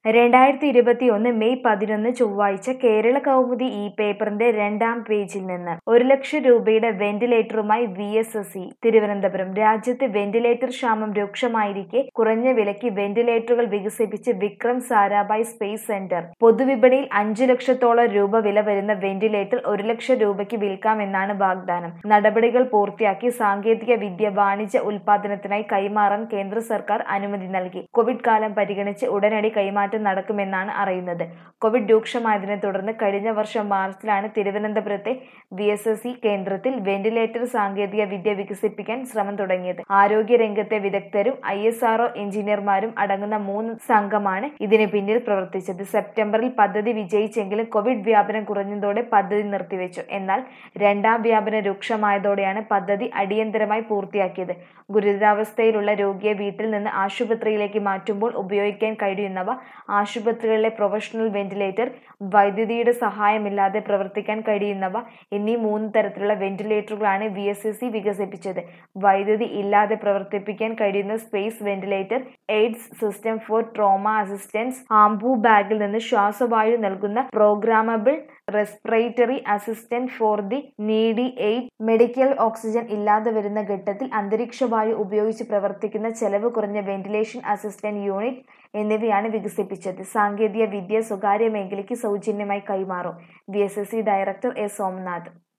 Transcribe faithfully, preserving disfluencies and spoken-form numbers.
രണ്ടായിരത്തി ഇരുപത്തിയൊന്ന് മെയ് പതിനൊന്ന് ചൊവ്വാഴ്ച കേരള കൗമുദി ഈ പേപ്പറിന്റെ രണ്ടാം പേജിൽ നിന്ന് ഒരു ലക്ഷം രൂപയുടെ വെന്റിലേറ്ററുമായി V S S E Thiruvananthapuram. രാജ്യത്ത് വെന്റിലേറ്റർ ക്ഷാമം രൂക്ഷമായിരിക്കെ കുറഞ്ഞ വിലയ്ക്ക് വെന്റിലേറ്ററുകൾ വികസിപ്പിച്ച് വിക്രം സാരാഭായ് സ്പേസ് സെന്റർ. പൊതുവിപണിയിൽ അഞ്ചു ലക്ഷത്തോളം രൂപ വില വരുന്ന വെന്റിലേറ്റർ ഒരു ലക്ഷം രൂപയ്ക്ക് വിൽക്കാമെന്നാണ് വാഗ്ദാനം. നടപടികൾ പൂർത്തിയാക്കി സാങ്കേതിക വിദ്യ വാണിജ്യ ഉൽപാദനത്തിനായി കൈമാറാൻ കേന്ദ്ര സർക്കാർ അനുമതി നൽകി. കോവിഡ് കാലം പരിഗണിച്ച് ഉടനടി കൈമാറ്റം നടക്കുമെന്നാണ് അറിയുന്നത്. കോവിഡ് രൂക്ഷമായതിനെ തുടർന്ന് കഴിഞ്ഞ വർഷം മാർച്ചിലാണ് തിരുവനന്തപുരത്തെ വി എസ് എസ് ഇ കേന്ദ്രത്തിൽ വെന്റിലേറ്റർ സാങ്കേതിക വിദ്യ വികസിപ്പിക്കാൻ ശ്രമം തുടങ്ങിയത്. ആരോഗ്യ രംഗത്തെ വിദഗ്ധരും ഐ എസ് ആർ ഒ എഞ്ചിനീയർമാരും അടങ്ങുന്ന മൂന്ന് സംഘമാണ് ഇതിന് പിന്നിൽ പ്രവർത്തിച്ചത്. സെപ്റ്റംബറിൽ പദ്ധതി വിജയിച്ചെങ്കിലും കോവിഡ് വ്യാപനം കുറഞ്ഞതോടെ പദ്ധതി നിർത്തിവെച്ചു. എന്നാൽ രണ്ടാം വ്യാപനം രൂക്ഷമായതോടെയാണ് പദ്ധതി അടിയന്തരമായി പൂർത്തിയാക്കിയത്. ഗുരുതരാവസ്ഥയിലുള്ള രോഗിയെ വീട്ടിൽ നിന്ന് ആശുപത്രിയിലേക്ക് മാറ്റുമ്പോൾ ഉപയോഗിക്കാൻ കഴിയുന്നവ, ആശുപത്രികളിലെ പ്രൊഫഷണൽ വെന്റിലേറ്റർ, വൈദ്യുതിയുടെ സഹായമില്ലാതെ പ്രവർത്തിക്കാൻ കഴിയുന്നവ എന്നീ മൂന്ന് തരത്തിലുള്ള വെന്റിലേറ്ററുകളാണ് വി എസ് എസ് ഇ വികസിപ്പിച്ചത്. വൈദ്യുതി ഇല്ലാതെ പ്രവർത്തിപ്പിക്കാൻ കഴിയുന്ന space ventilator, aids system for trauma assistance, Ambu ബാഗിൽ നിന്ന് ശ്വാസവായു നൽകുന്ന programmable respiratory assistant for the needy aid, medical oxygen ഇല്ലാതെ വരുന്ന ഘട്ടത്തിൽ അന്തരീക്ഷവായു ഉപയോഗിച്ച് പ്രവർത്തിക്കുന്ന ചെലവ് കുറഞ്ഞ വെന്റിലേഷൻ അസിസ്റ്റന്റ് യൂണിറ്റ് എന്നിവയാണ് വികസിപ്പിച്ചത്. സാങ്കേതിക വിദ്യ സ്വകാര്യ മേഖലയ്ക്ക് സൗജന്യമായി കൈമാറും. V S S E director A Somnath.